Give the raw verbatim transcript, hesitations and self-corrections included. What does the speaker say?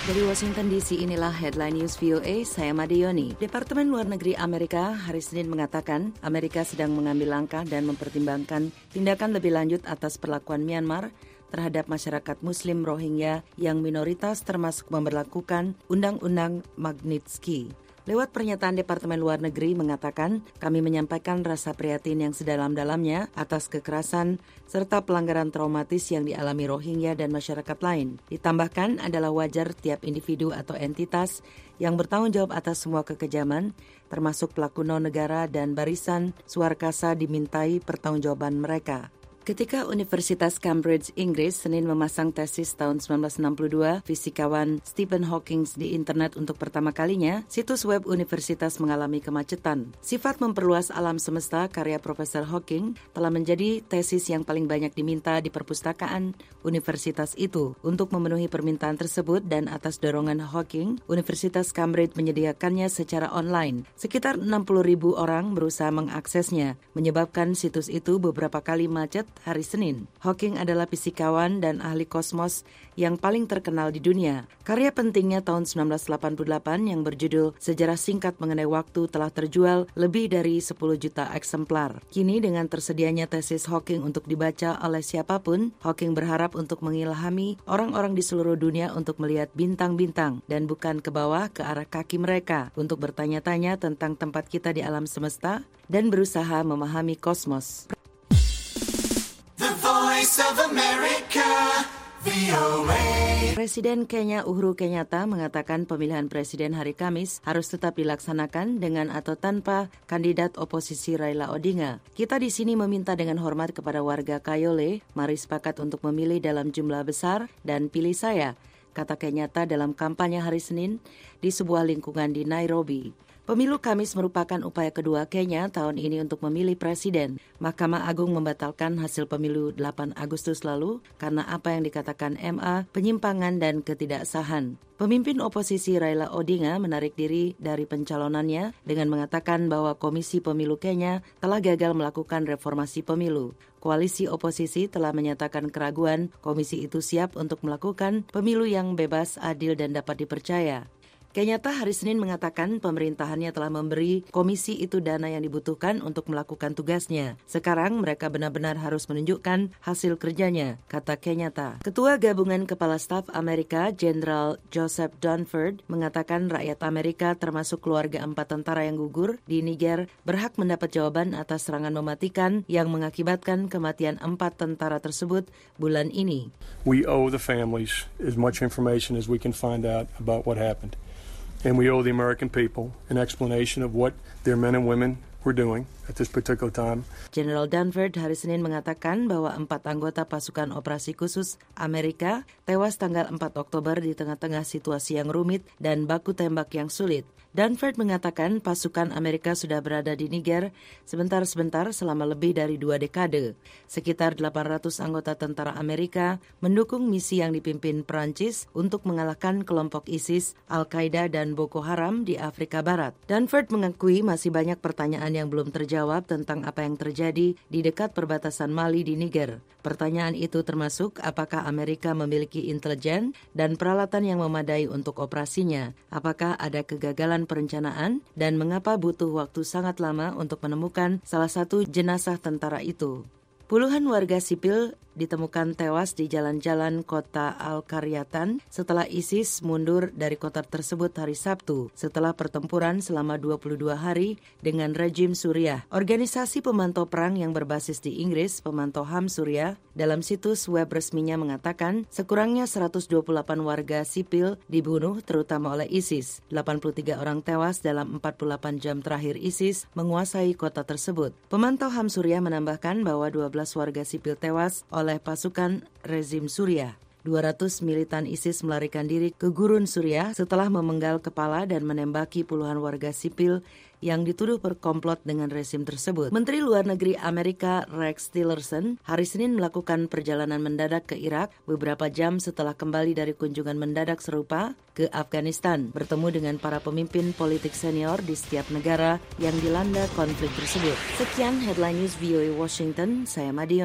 Dari Washington D C, inilah Headline News V O A, saya Madioni. Departemen Luar Negeri Amerika hari Senin mengatakan Amerika sedang mengambil langkah dan mempertimbangkan tindakan lebih lanjut atas perlakuan Myanmar terhadap masyarakat Muslim Rohingya yang minoritas, termasuk memberlakukan Undang-Undang Magnitsky. Lewat pernyataan Departemen Luar Negeri mengatakan, kami menyampaikan rasa prihatin yang sedalam-dalamnya atas kekerasan serta pelanggaran traumatis yang dialami Rohingya dan masyarakat lain. Ditambahkan adalah wajar tiap individu atau entitas yang bertanggung jawab atas semua kekejaman, termasuk pelaku non-negara dan barisan Swarkasa dimintai pertanggungjawaban mereka. Ketika Universitas Cambridge, Inggris, Senin memasang tesis tahun sembilan belas enam puluh dua fisikawan Stephen Hawking di internet untuk pertama kalinya, situs web universitas mengalami kemacetan. Sifat memperluas alam semesta karya Profesor Hawking telah menjadi tesis yang paling banyak diminta di perpustakaan universitas itu. Untuk memenuhi permintaan tersebut dan atas dorongan Hawking, Universitas Cambridge menyediakannya secara online. Sekitar enam puluh ribu orang berusaha mengaksesnya, menyebabkan situs itu beberapa kali macet hari Senin. Hawking adalah fisikawan dan ahli kosmos yang paling terkenal di dunia. Karya pentingnya tahun sembilan belas delapan puluh delapan yang berjudul Sejarah Singkat Mengenai Waktu telah terjual lebih dari sepuluh juta eksemplar. Kini dengan tersedianya tesis Hawking untuk dibaca oleh siapapun, Hawking berharap untuk mengilhami orang-orang di seluruh dunia untuk melihat bintang-bintang dan bukan ke bawah ke arah kaki mereka, untuk bertanya-tanya tentang tempat kita di alam semesta dan berusaha memahami kosmos. Voice of America, V O A. Presiden Kenya Uhuru Kenyatta mengatakan pemilihan presiden hari Kamis harus tetap dilaksanakan dengan atau tanpa kandidat oposisi Raila Odinga. Kita di sini meminta dengan hormat kepada warga Kayole, mari sepakat untuk memilih dalam jumlah besar dan pilih saya, kata Kenyatta dalam kampanye hari Senin di sebuah lingkungan di Nairobi. Pemilu Kamis merupakan upaya kedua Kenya tahun ini untuk memilih presiden. Mahkamah Agung membatalkan hasil pemilu delapan Agustus lalu karena apa yang dikatakan M A penyimpangan dan ketidaksahan. Pemimpin oposisi Raila Odinga menarik diri dari pencalonannya dengan mengatakan bahwa Komisi Pemilu Kenya telah gagal melakukan reformasi pemilu. Koalisi oposisi telah menyatakan keraguan komisi itu siap untuk melakukan pemilu yang bebas, adil, dan dapat dipercaya. Kenyatta hari Senin mengatakan pemerintahannya telah memberi komisi itu dana yang dibutuhkan untuk melakukan tugasnya. Sekarang mereka benar-benar harus menunjukkan hasil kerjanya, kata Kenyatta. Ketua Gabungan Kepala Staf Amerika, Jenderal Joseph Dunford, mengatakan rakyat Amerika termasuk keluarga empat tentara yang gugur di Niger berhak mendapat jawaban atas serangan mematikan yang mengakibatkan kematian empat tentara tersebut bulan ini. We owe the families as much information as we can find out about what happened. And we owe the American people an explanation of what their men and women were doing at this particular time. General Dunford hari Senin mengatakan bahwa empat anggota pasukan operasi khusus Amerika tewas tanggal empat Oktober di tengah-tengah situasi yang rumit dan baku tembak yang sulit. Dunford mengatakan pasukan Amerika sudah berada di Niger sebentar-sebentar selama lebih dari dua dekade. Sekitar delapan ratus anggota tentara Amerika mendukung misi yang dipimpin Perancis untuk mengalahkan kelompok ISIS, Al-Qaeda, dan Boko Haram di Afrika Barat. Dunford mengakui masih banyak pertanyaan yang belum terjawab tentang apa yang terjadi di dekat perbatasan Mali di Niger. Pertanyaan itu termasuk apakah Amerika memiliki intelijen dan peralatan yang memadai untuk operasinya, apakah ada kegagalan perencanaan, dan mengapa butuh waktu sangat lama untuk menemukan salah satu jenazah tentara itu. Puluhan warga sipil ditemukan tewas di jalan-jalan kota Al-Qaryatan setelah ISIS mundur dari kota tersebut hari Sabtu setelah pertempuran selama dua puluh dua hari dengan rejim Suriah. Organisasi pemantau perang yang berbasis di Inggris, Pemantau H A M Suriah, dalam situs web resminya mengatakan sekurangnya seratus dua puluh delapan warga sipil dibunuh terutama oleh ISIS. delapan puluh tiga orang tewas dalam empat puluh delapan jam terakhir ISIS menguasai kota tersebut. Pemantau H A M Suriah menambahkan bahwa dua belas warga sipil tewas oleh pasukan rezim Suriah. dua ratus militan ISIS melarikan diri ke gurun Suriah setelah memenggal kepala dan menembaki puluhan warga sipil yang dituduh berkomplot dengan rezim tersebut. Menteri Luar Negeri Amerika Rex Tillerson hari Senin melakukan perjalanan mendadak ke Irak beberapa jam setelah kembali dari kunjungan mendadak serupa ke Afghanistan, bertemu dengan para pemimpin politik senior di setiap negara yang dilanda konflik tersebut. Sekian Headline News V O A Washington, saya Madioni.